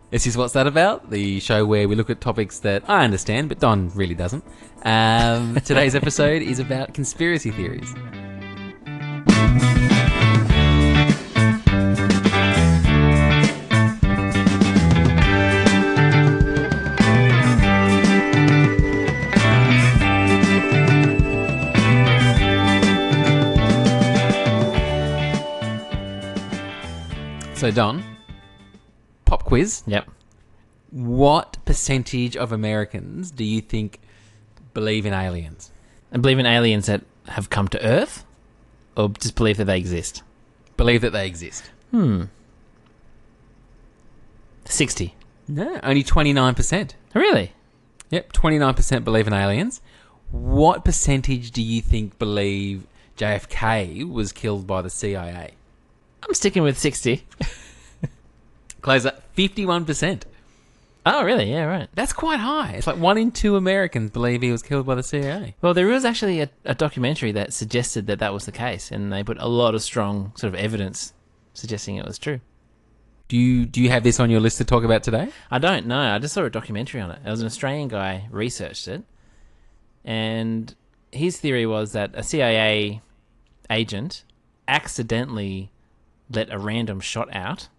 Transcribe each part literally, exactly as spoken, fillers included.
This is What's That About? The show where we look at topics that I understand, but Don really doesn't. Um, today's episode is about conspiracy theories. So, Don, pop quiz. Yep. What percentage of Americans do you think believe in aliens? And believe in aliens that have come to Earth? Or just believe that they exist? Believe that they exist. Hmm. sixty. No, only twenty-nine percent. Really? Yep, twenty-nine percent believe in aliens. What percentage do you think believe J F K was killed by the C I A? I'm sticking with sixty. Close up, fifty-one percent. Oh, really? Yeah, right. That's quite high. It's like one in two Americans believe he was killed by the C I A. Well, there was actually a, a documentary that suggested that that was the case, and they put a lot of strong sort of evidence suggesting it was true. Do you do you have this on your list to talk about today? I don't know. I just saw a documentary on it. It was an Australian guy researched it, and his theory was that a C I A agent accidentally let a random shot out.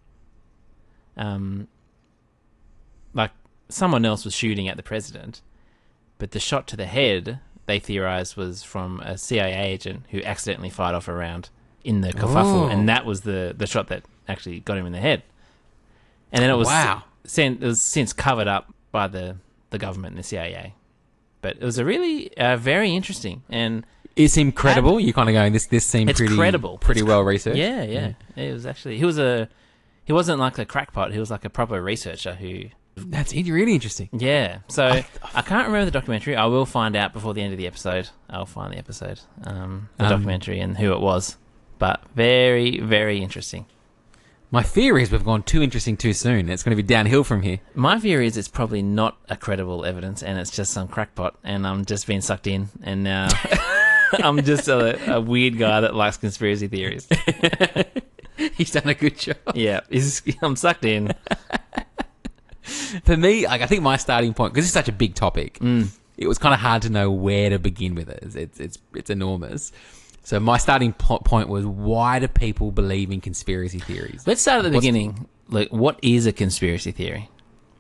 Um, like someone else was shooting at the president, but the shot to the head, they theorized, was from a C I A agent who accidentally fired off a round in the kerfuffle, Oh. and that was the, the shot that actually got him in the head. And then it was, Wow. sen- it was since covered up by the, the government and the C I A. But it was a really uh, very interesting and It seemed credible. You're kind of going, this this seemed It's pretty credible. pretty well researched. yeah, yeah. It was actually he was a he wasn't like a crackpot. He was like a proper researcher who. That's really interesting. Yeah. So I can't remember the documentary. I will find out before the end of the episode. I'll find the episode, um, the Um, documentary, and who it was. But very, very interesting. My theory is we've gone too interesting too soon. It's going to be downhill from here. My theory is it's probably not a credible evidence, and it's just some crackpot, and I'm just being sucked in, and now I'm just a, a weird guy that likes conspiracy theories. He's done a good job. Yeah, he's, I'm sucked in. For me, like I think my starting point, because it's such a big topic, Mm. it was kind of hard to know where to begin with it. It's it's it's, it's enormous. So my starting po- point was, why do people believe in conspiracy theories? Let's start at the What's- beginning. Like, what is a conspiracy theory?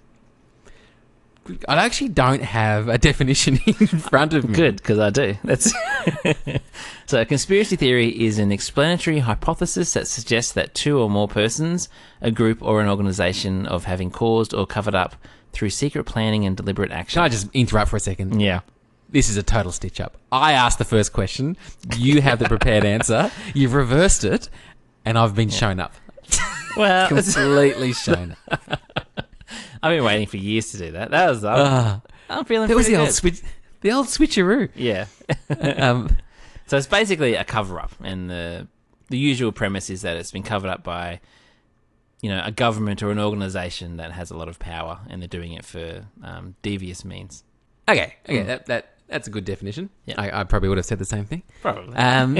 I actually don't have a definition in front of me. Good, because I do. That's so. A conspiracy theory is an explanatory hypothesis that suggests that two or more persons, a group, or an organization of having caused or covered up through secret planning and deliberate action. Can I just interrupt for a second? Yeah. This is a total stitch up. I asked the first question. You have the prepared answer. You've reversed it, and I've been shown up. Well, Completely shown up. I've been waiting for years to do that. That was. I'm, Uh, I'm feeling. that was pretty the old good. switch. The old switcheroo. Yeah. Um, So it's basically a cover-up, and the the usual premise is that it's been covered up by, you know, a government or an organisation that has a lot of power, and they're doing it for um, devious means. okay, okay, Mm. that that that's a good definition. Yeah. I, I probably would have said the same thing. Probably. Um,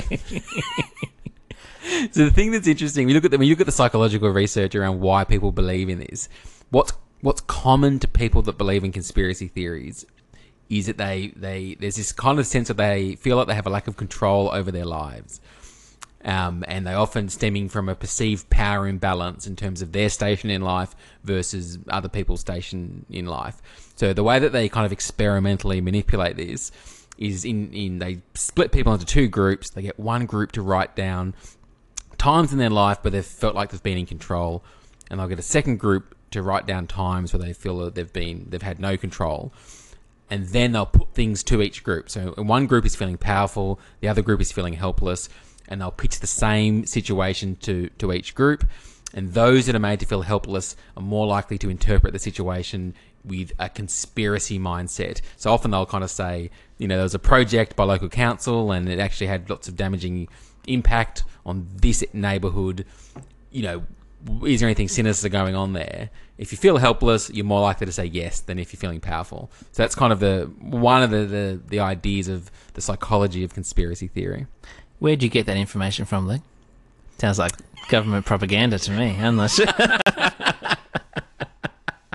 so the thing that's interesting, we look at the, when you look at the psychological research around why people believe in this, what's what's common to people that believe in conspiracy theories is that they, they there's this kind of sense that they feel like they have a lack of control over their lives. Um, and they often stemming from a perceived power imbalance in terms of their station in life versus other people's station in life. So the way that they kind of experimentally manipulate this is in, in they split people into two groups. They get one group to write down times in their life where they've felt like they've been in control, and they'll get a second group to write down times where they feel that they've been they've had no control. And then they'll put things to each group. So one group is feeling powerful, the other group is feeling helpless, and they'll pitch the same situation to, to each group. And those that are made to feel helpless are more likely to interpret the situation with a conspiracy mindset. So often they'll kind of say, you know, there was a project by local council and it actually had lots of damaging impact on this neighbourhood. You know, is there anything sinister going on there? If you feel helpless, you're more likely to say yes than if you're feeling powerful. So that's kind of the one of the, the, the ideas of the psychology of conspiracy theory. Where'd you get that information from, Luke? Sounds like government propaganda to me. I'm not sure.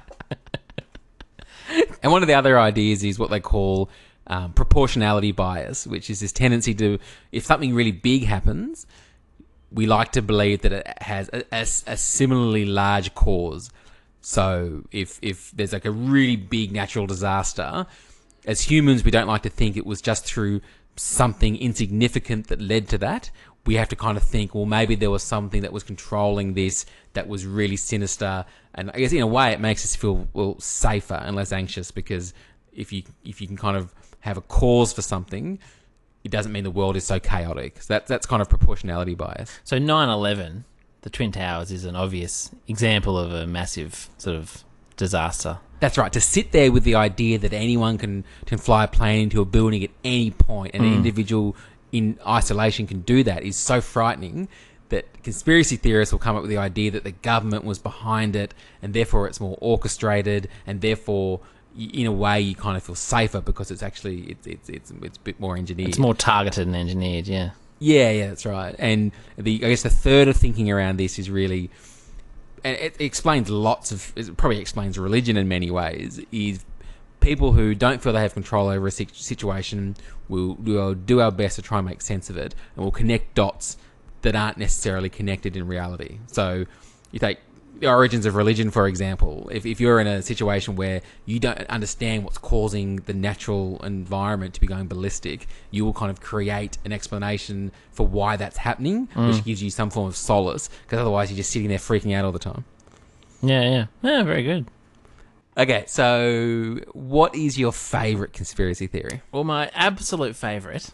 one of the other ideas is what they call um, proportionality bias, which is this tendency to, if something really big happens, we like to believe that it has a, a, a similarly large cause. So if if there's like a really big natural disaster, as humans, we don't like to think it was just through something insignificant that led to that. We have to kind of think, well, maybe there was something that was controlling this that was really sinister. And I guess in a way, it makes us feel well safer and less anxious, because if you if you can kind of have a cause for something, it doesn't mean the world is so chaotic. So that, that's kind of proportionality bias. So nine eleven, the Twin Towers, is an obvious example of a massive sort of disaster. That's right. To sit there with the idea that anyone can, can fly a plane into a building at any point, and mm. an individual in isolation can do that, is so frightening that conspiracy theorists will come up with the idea that the government was behind it, and therefore it's more orchestrated, and therefore, in a way, you kind of feel safer because it's actually it's it's it's, it's a bit more engineered. It's more targeted and engineered, yeah. Yeah, yeah, that's right. And the I guess the third of thinking around this is really, and it explains lots of, it probably explains religion in many ways, is people who don't feel they have control over a situation will, will do our best to try and make sense of it, and will connect dots that aren't necessarily connected in reality. So you take the origins of religion, for example. If, if you're in a situation where you don't understand what's causing the natural environment to be going ballistic, you will kind of create an explanation for why that's happening, mm. which gives you some form of solace, because otherwise you're just sitting there freaking out all the time. Yeah, yeah. Yeah, very good. Okay, so what is your favourite conspiracy theory? Well, my absolute favourite,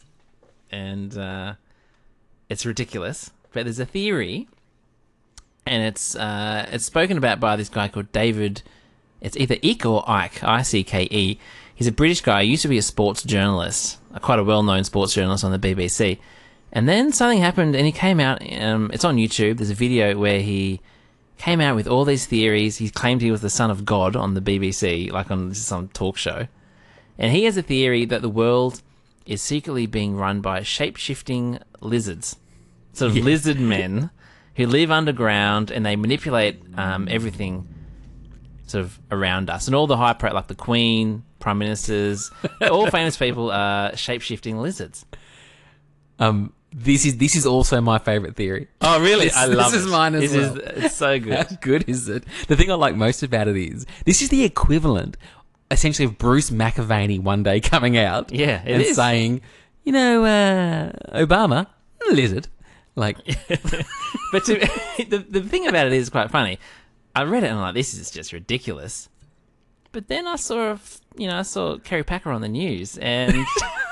and uh, it's ridiculous, but there's a theory, and it's uh, it's spoken about by this guy called David. It's either Icke or Icke, I C K E. He's a British guy. He used to be a sports journalist, a quite a well-known sports journalist on the B B C. And then something happened, and he came out. Um, it's on YouTube. There's a video where he came out with all these theories. He claimed he was the son of God on the B B C, like on some talk show. And he has a theory that the world is secretly being run by shape-shifting lizards, sort of yeah. lizard men who live underground, and they manipulate um, everything sort of around us. And all the high, pro- like the Queen, prime ministers, all famous people are shape-shifting lizards. Um, this is this is also my favourite theory. Oh, really? This, I love this it. is mine as this well. Is, it's so good. How good is it? The thing I like most about it is this is the equivalent, essentially, of Bruce McAvaney one day coming out yeah, it and is. saying, you know, uh, Obama, lizard. Like, but to, the the thing about it is quite funny. I read it and I'm like, this is just ridiculous. But then I saw, you know, I saw Kerry Packer on the news, and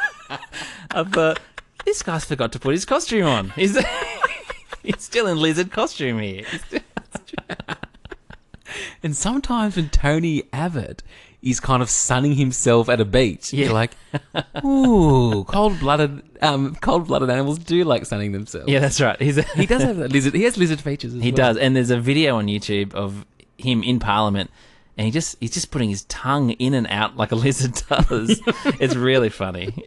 I thought, this guy's forgot to put his costume on. He's he's still in lizard costume here. And sometimes when Tony Abbott is kind of sunning himself at a beach, yeah. you're like, ooh, cold-blooded, um, cold-blooded animals do like sunning themselves. Yeah, that's right. He's a he does have that lizard. He has lizard features as he well. does, and there's a video on YouTube of him in Parliament, and he just he's just putting his tongue in and out like a lizard does. It's really funny.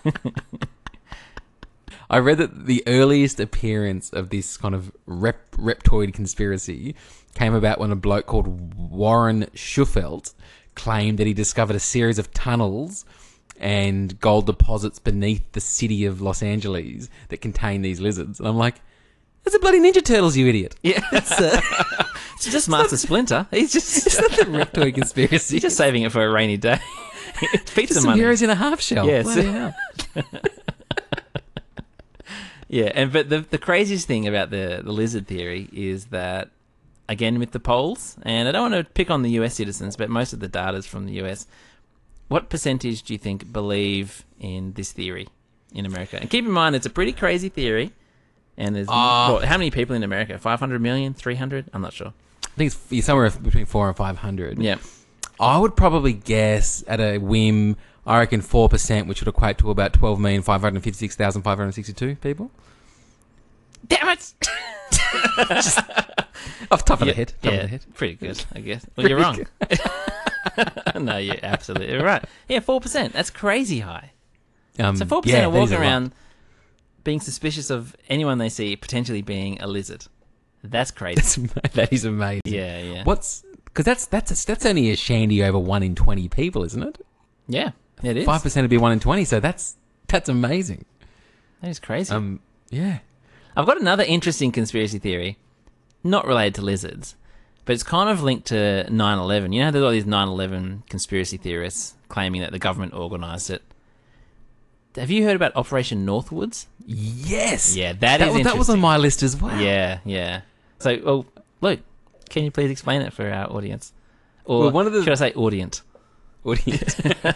I read that the earliest appearance of this kind of rep- reptoid conspiracy came about when a bloke called Warren Schuffelt claimed that he discovered a series of tunnels and gold deposits beneath the city of Los Angeles that contain these lizards. And I'm like, it's a bloody Ninja Turtles, you idiot. Yeah. It's, uh, it's just Master Splinter. He's just... It's not the reptoid conspiracy. He's just saving it for a rainy day. Pizza just money. Some heroes in a half shell. Yes. Bloody hell. Yeah, and but the the craziest thing about the, the lizard theory is that, again, with the polls, and I don't want to pick on the U S citizens, but most of the data is from the U S. What percentage do you think believe in this theory in America? And keep in mind, it's a pretty crazy theory. And there's uh, what, how many people in America? five hundred million? three hundred? I'm not sure. I think it's somewhere between four and five hundred. Yeah. I would probably guess at a whim, I reckon four percent, which would equate to about twelve million five hundred fifty-six thousand five hundred sixty-two people. Damn it! Just off top of yeah, the head. Top yeah, of the head. Pretty good, I guess. Well, you're wrong. No, you're absolutely right. Yeah, four percent. That's crazy high. Um, so four percent yeah, are walking a around lot. being suspicious of anyone they see potentially being a lizard. That's crazy. That's, that is amazing. Yeah, yeah. What's Because that's that's that's only a shandy over one in twenty people, isn't it? Yeah, it is. Five percent would be one in twenty, so that's that's amazing. That is crazy. Um, yeah. I've got another interesting conspiracy theory, not related to lizards, but it's kind of linked to nine eleven. You know, how there's all these nine eleven conspiracy theorists claiming that the government organised it. Have you heard about Operation Northwoods? Yes. Yeah, that, that is was, interesting. that was on my list as well. Yeah, yeah. So, well, Luke, can you please explain it for our audience? Or Well, one of the- should I say audience? Audience.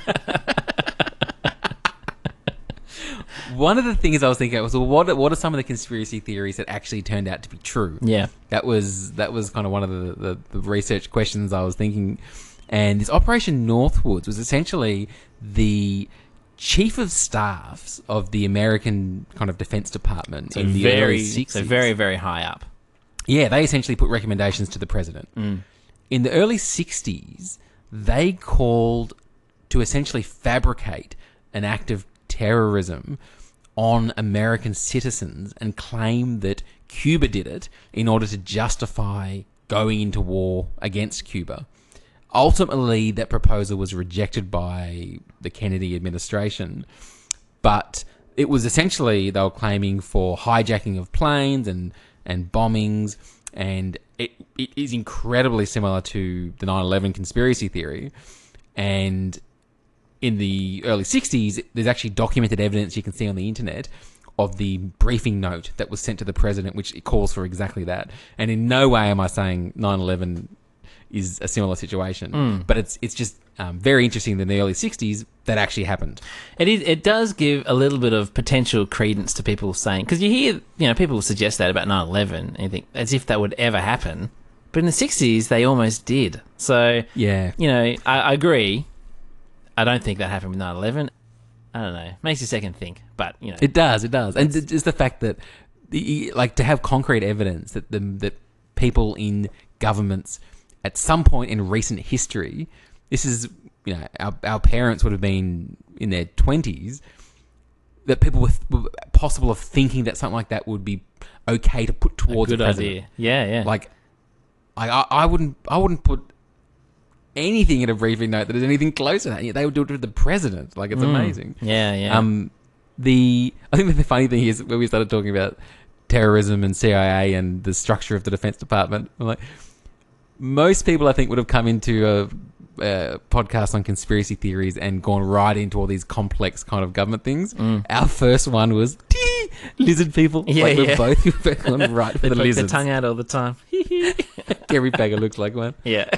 One of the things I was thinking was, well, what what are some of the conspiracy theories that actually turned out to be true? Yeah. That was that was kind of one of the, the, the research questions I was thinking. And this Operation Northwoods was essentially the chief of staffs of the American kind of Defense Department So in the very, early sixties. so very, very high up. Yeah, they essentially put recommendations to the president. Mm. In the early sixties, they called to essentially fabricate an act of terrorism on American citizens and claim that Cuba did it in order to justify going into war against Cuba. Ultimately, that proposal was rejected by the Kennedy administration, but it was essentially they were claiming for hijacking of planes and, and bombings, and it, it is incredibly similar to the nine eleven conspiracy theory. And in the early sixties, there's actually documented evidence you can see on the internet of the briefing note that was sent to the president, which it calls for exactly that. And in no way am I saying nine eleven is a similar situation, Mm. but it's it's just um, very interesting that in the early sixties that actually happened. It is. It does give a little bit of potential credence to people saying, because you hear, you know, people suggest that about nine eleven, and you think as if that would ever happen. But in the sixties, they almost did. So, Yeah. you know, I, I agree. I don't think that happened with nine eleven. I don't know. Makes you second think, but you know, It does, it does. And it's the fact that, the, like, to have concrete evidence that the, that people in governments at some point in recent history, this is, you know, our, our parents would have been in their twenties, that people were, were possible of thinking that something like that would be okay to put towards a a good president. idea. Yeah, yeah. Like, I, I, I wouldn't, I wouldn't put anything in a briefing note that is anything close to that. They would do it with the president. Like, it's Mm. amazing. Yeah, yeah. Um, the I think the funny thing is when we started talking about terrorism and C I A and the structure of the Defense Department, I'm like, most people I think would have come into a, a podcast on conspiracy theories and gone right into all these complex kind of government things. Mm. Our first one was "Tee, lizard people. Yeah, like we're yeah. both we've both gone right for they the poke their lizards. tongue out all the time. Gary Bagger looks like one. Yeah.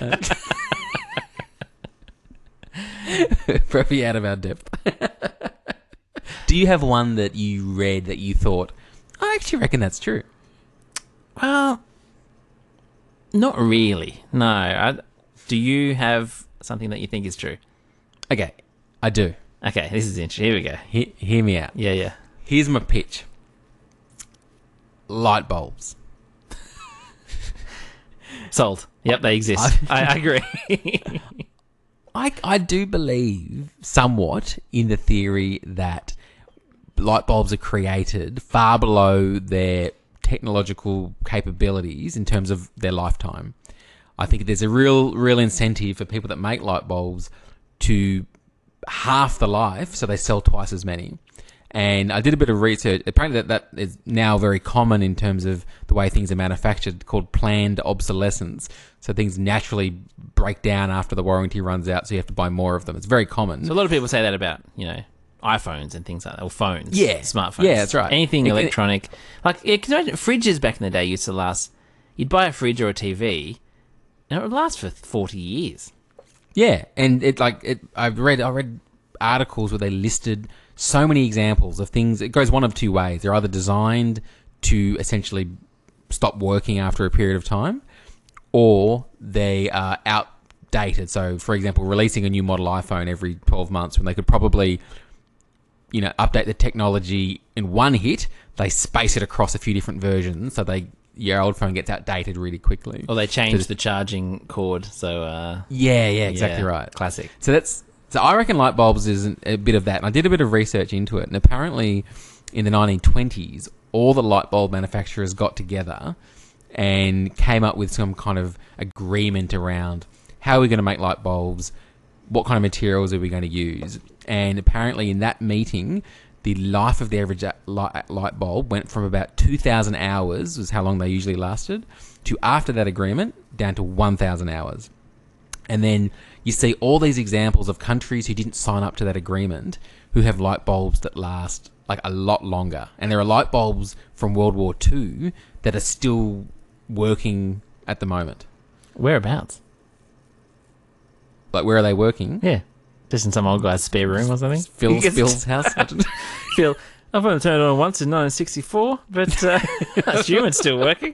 Probably out of our depth. Do you have one that you read that you thought, I actually reckon that's true? Well, not really. No. I, do you have something that you think is true? Okay, I do. Okay, this is interesting. Here we go. He- hear me out. Yeah, yeah. Here's my pitch. Light bulbs. Sold. Yep, they exist. I, I agree. I, I do believe somewhat in the theory that light bulbs are created far below their technological capabilities in terms of their lifetime. I think there's a real real incentive for people that make light bulbs to half the life so they sell twice as many. And I did a bit of research. Apparently that, that is now very common in terms of the way things are manufactured, called planned obsolescence. So things naturally break down after the warranty runs out, so you have to buy more of them. It's very common. So a lot of people say that about, you know, iPhones and things like that, or phones. Yeah. Smartphones. Yeah, that's right. Anything It- electronic. Like, yeah, can you imagine, fridges back in the day used to last, you'd buy a fridge or a T V, and it would last for forty years. Yeah, and it like it. I've read I read articles where they listed so many examples of things. It goes one of two ways. They're either designed to essentially stop working after a period of time, or they are outdated. So, for example, releasing a new model iPhone every twelve months when they could probably, you know, update the technology in one hit. They space it across a few different versions, so they your old phone gets outdated really quickly. Or they change So- the charging cord, so... Uh, Yeah, yeah, exactly yeah, right. Classic. So that's so I reckon light bulbs is a bit of that. And I did a bit of research into it, and apparently in the nineteen twenties, all the light bulb manufacturers got together and came up with some kind of agreement around how are we going to make light bulbs, what kind of materials are we going to use. And apparently in that meeting, the life of the average light, light bulb went from about two thousand hours, was how long they usually lasted, to after that agreement, down to one thousand hours. And then you see all these examples of countries who didn't sign up to that agreement who have light bulbs that last like a lot longer. And there are light bulbs from World War Two that are still working at the moment. Whereabouts? Like, where are they working? Yeah. Just in some old guy's spare room or something. Phil's, Phil's house. I don't know. Phil, I've only turned it on once in nineteen sixty-four, but uh, I assume it's still working.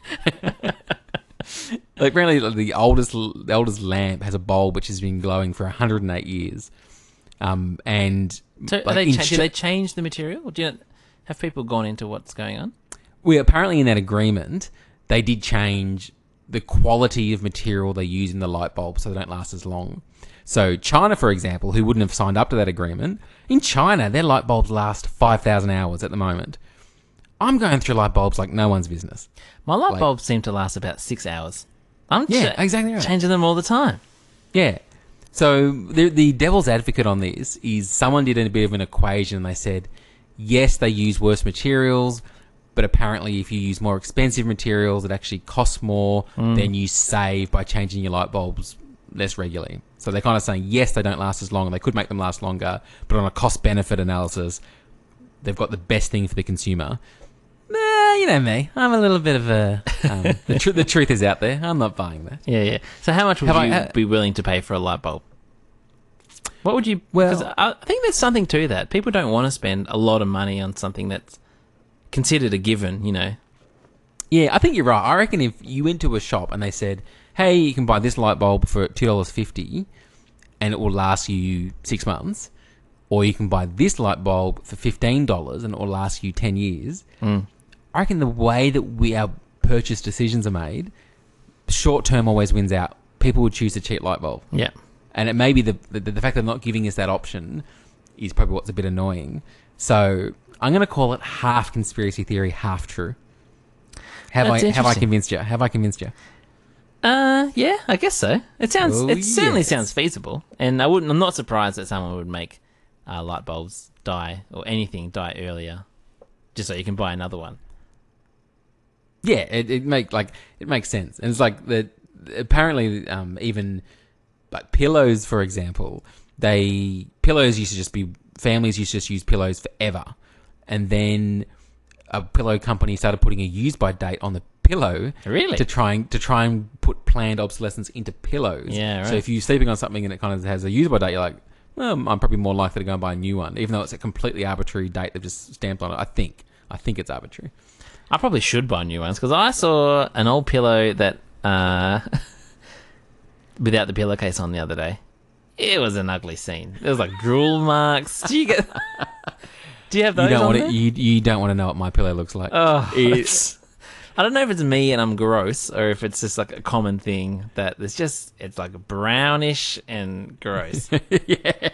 Like, apparently the oldest the oldest lamp has a bulb which has been glowing for one hundred eight years. Um, and So like are they in cha- sh- do they change the material? Do you have people gone into what's going on? we apparently in that agreement they did change the quality of material they use in the light bulb so they don't last as long. So China, for example, who wouldn't have signed up to that agreement, in China their light bulbs last five thousand hours at the moment. I'm going through light bulbs like no one's business. My light Like- bulbs seem to last about six hours. I'm Yeah, cha- exactly right. changing them all the time. Yeah. So the, the devil's advocate on this is someone did a bit of an equation and they said, yes, they use worse materials, but apparently if you use more expensive materials, it actually costs more than you save by changing your light bulbs less regularly. So they're kind of saying, yes, they don't last as long, and they could make them last longer, but on a cost-benefit analysis, they've got the best thing for the consumer. Nah, you know me. I'm a little bit of a... Um, the, tr- the truth is out there. I'm not buying that. Yeah, yeah. So how much would Have I- you uh, be willing to pay for a light bulb? What would you... Well- Because I I think there's something to that. People don't want to spend a lot of money on something that's considered a given, you know. Yeah, I think you're right. I reckon if you went to a shop and they said, hey, you can buy this light bulb for two dollars fifty and it will last you six months, or you can buy this light bulb for fifteen dollars and it will last you ten years, Mm. I reckon the way that we our purchase decisions are made, short term always wins out. People would choose a cheap light bulb. Yeah. And it may be the, the, the fact they're not giving us that option is probably what's a bit annoying. So I'm going to call it half conspiracy theory, half true. Have That's I have I interesting. convinced you? Have I convinced you? Uh, yeah, I guess so. It sounds. Oh, it certainly yes. sounds feasible, and I wouldn't. I'm not surprised that someone would make uh, light bulbs die or anything die earlier, just so you can buy another one. Yeah, it, it make like it makes sense, and it's like the apparently um, even like pillows, for example, they pillows used to just be families used to just use pillows forever, and then a pillow company started putting a use by date on the pillow Really? to try and to try and put planned obsolescence into pillows. Yeah, So right. if you're sleeping on something and it kind of has a use by date, you're like, well, I'm probably more likely to go and buy a new one, even though it's a completely arbitrary date they've just stamped on it. I think I think it's arbitrary. I probably should buy new ones because I saw an old pillow that uh, without the pillowcase on the other day. It was an ugly scene. There was like drool marks. Do you get? Do you have those You don't on want there? to, you you don't want to know what my pillow looks like. Oh, It- it's, I don't know if it's me and I'm gross or if it's just like a common thing that it's just it's like brownish and gross. yeah.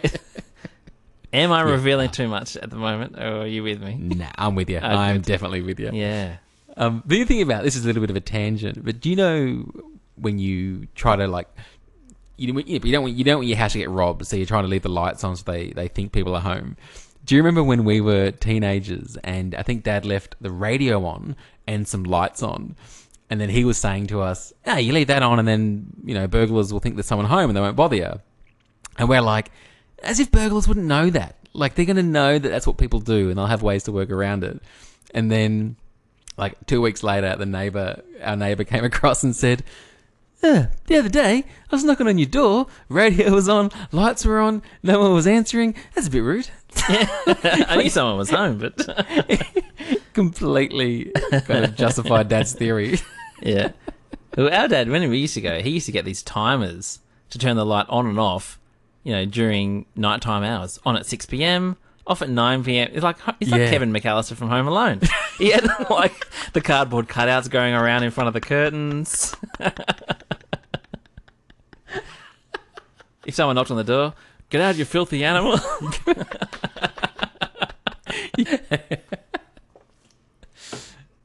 Am I revealing too much at the moment, or are you with me? Nah, I'm with you. Oh, I'm good. definitely with you. Yeah. Um, the thing about this is a little bit of a tangent, but do you know when you try to like, you, you don't want you don't want your house to get robbed, so you're trying to leave the lights on so they, they think people are home. Do you remember when we were teenagers and I think Dad left the radio on and some lights on, and then he was saying to us, "Ah, you leave that on, and then you know burglars will think there's someone home and they won't bother you." And we're like, as if burglars wouldn't know that. Like, they're going to know that that's what people do and they'll have ways to work around it. And then, like, two weeks later, the neighbor, our neighbor came across and said, "Uh, the other day, I was knocking on your door, radio was on, lights were on, no one was answering. That's a bit rude." I knew someone was home, but Completely kind of justified Dad's theory. yeah. Well, our dad, when we used to go, he used to get these timers to turn the light on and off, you know, during nighttime hours. On at six p.m, off at nine p.m. It's like he's like Yeah. Kevin McAllister from Home Alone. He had like the cardboard cutouts going around in front of the curtains. If someone knocked on the door, "Get out, you filthy animal."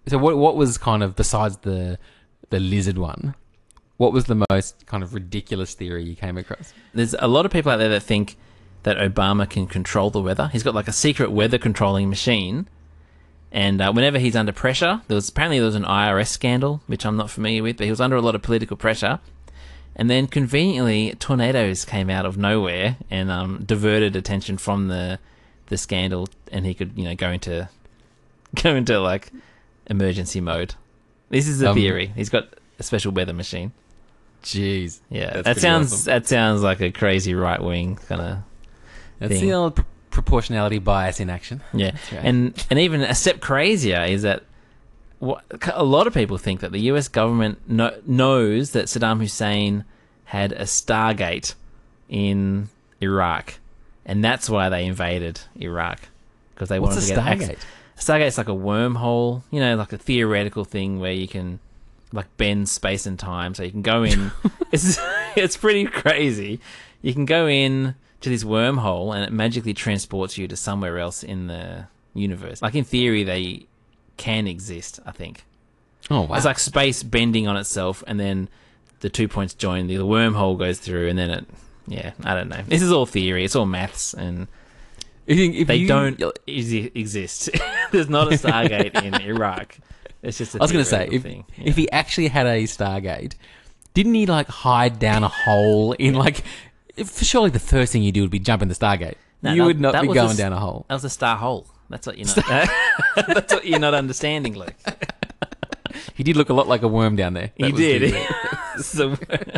so what what was kind of, besides the the lizard one, what was the most kind of ridiculous theory you came across? There's a lot of people out there that think that Obama can control the weather. He's got like a secret weather controlling machine. And uh, whenever he's under pressure, there was apparently there was an I R S scandal, which I'm not familiar with, but he was under a lot of political pressure. And then conveniently, tornadoes came out of nowhere and um, diverted attention from the the scandal, and he could, you know, go into go into like emergency mode. This is the Um, theory. He's got a special weather machine. Jeez. Yeah, That's that pretty sounds awesome. that sounds like a crazy right wing kind of That's thing. the old pr- proportionality bias in action. Yeah, right. and and even a step crazier is that what, a lot of people think that the U S government kno knows that Saddam Hussein had a Stargate in Iraq, and that's why they invaded Iraq, because they What's wanted a to get Stargate? access. Stargate's like a wormhole, you know, like a theoretical thing where you can like bend space and time, so you can go in. it's it's pretty crazy. You can go in to this wormhole, and it magically transports you to somewhere else in the universe. Like in theory, they can exist. I think Oh, wow. it's like space bending on itself, and then the two points join. The, the wormhole goes through, and then it. Yeah, I don't know. This is all theory. It's all maths, and If you- if they you- don't exi- exist. There's not a Stargate in Iraq. It's just a I was going to say, theoretical if, thing. if he actually had a Stargate, didn't he like hide down a hole in like? If, surely the first thing you do would be jump in the Stargate. No, you that- would not that be was going a s- down a hole. That was a star hole. That's what you're not. That's what you're not understanding, Luke. He did look a lot like a worm down there. He That was did. the- So-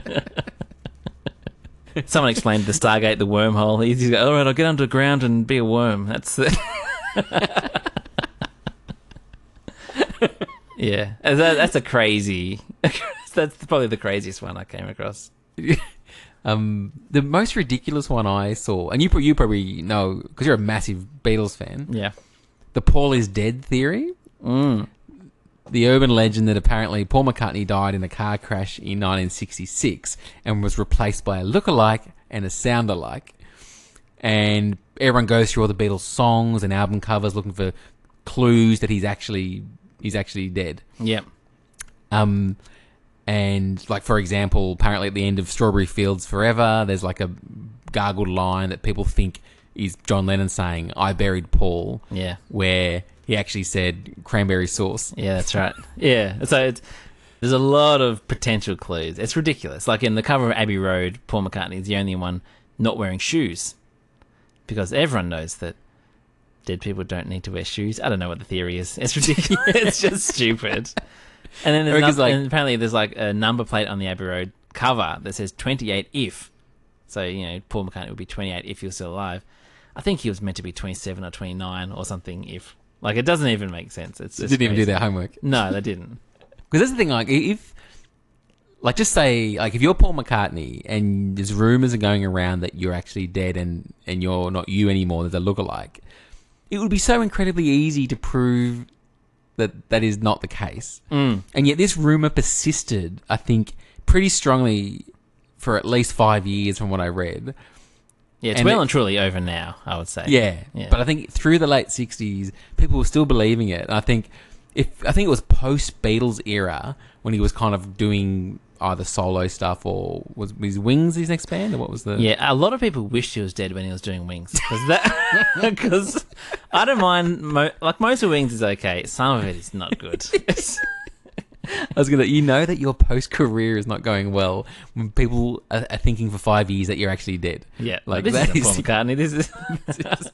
Someone explained the Stargate, the wormhole. He's just go, all right, I'll get underground and be a worm. That's the. Yeah, that, that's a crazy. That's probably the craziest one I came across. um, the most ridiculous one I saw, and you pro- you probably know because you're a massive Beatles fan. Yeah. The Paul is dead theory. Mm. The urban legend that apparently Paul McCartney died in a car crash in nineteen sixty-six and was replaced by a look-alike and a sound-alike. And everyone goes through all the Beatles songs and album covers looking for clues that he's actually he's actually dead. Yep. Um, and like for example, apparently at the end of Strawberry Fields Forever, there's like a gargled line that people think is John Lennon saying, "I buried Paul," Yeah. where he actually said cranberry sauce. Yeah, that's right. Yeah, so it's, there's a lot of potential clues. It's ridiculous. Like in the cover of Abbey Road, Paul McCartney is the only one not wearing shoes, because everyone knows that dead people don't need to wear shoes. I don't know what the theory is. It's ridiculous. It's just stupid. And then there's Because, no- like- and apparently there's like a number plate on the Abbey Road cover that says twenty-eight if. So, you know, Paul McCartney would be twenty-eight if he was still alive. I think he was meant to be twenty-seven or twenty-nine or something if. Like, it doesn't even make sense. It's They just didn't even do crazy. their homework. No, they didn't. Because that's the thing, like, if, like, just say, like, if you're Paul McCartney and there's rumors are going around that you're actually dead and, and you're not you anymore, there's a lookalike, it would be so incredibly easy to prove that that is not the case. Mm. And yet this rumor persisted, I think, pretty strongly for at least five years from what I read. Yeah, it's And well it- and truly over now, I would say. Yeah, Yeah. but I think through the late sixties, people were still believing it. And I think if I think it was post Beatles era when he was kind of doing either solo stuff or was his Wings his next band, or what was the? Yeah, a lot of people wished he was dead when he was doing Wings. Because that, because I don't mind, mo- like most of Wings is okay. Some of it is not good. It's- I was gonna. You know that your post career is not going well when people are, are thinking for five years that you're actually dead. yeah, Like, like this that isn't Paul is- McCartney. This is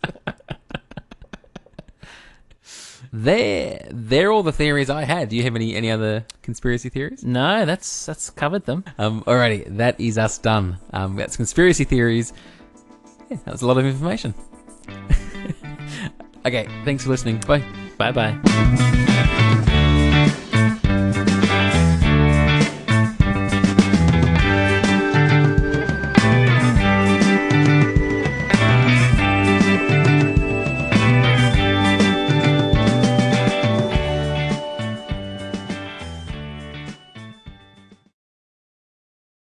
There, they're all the theories I had. Do you have any any other conspiracy theories? no, that's that's covered them. Um, alrighty, that is us done. Um, that's conspiracy theories. Yeah, that was a lot of information. Okay, thanks for listening. Bye. Bye bye.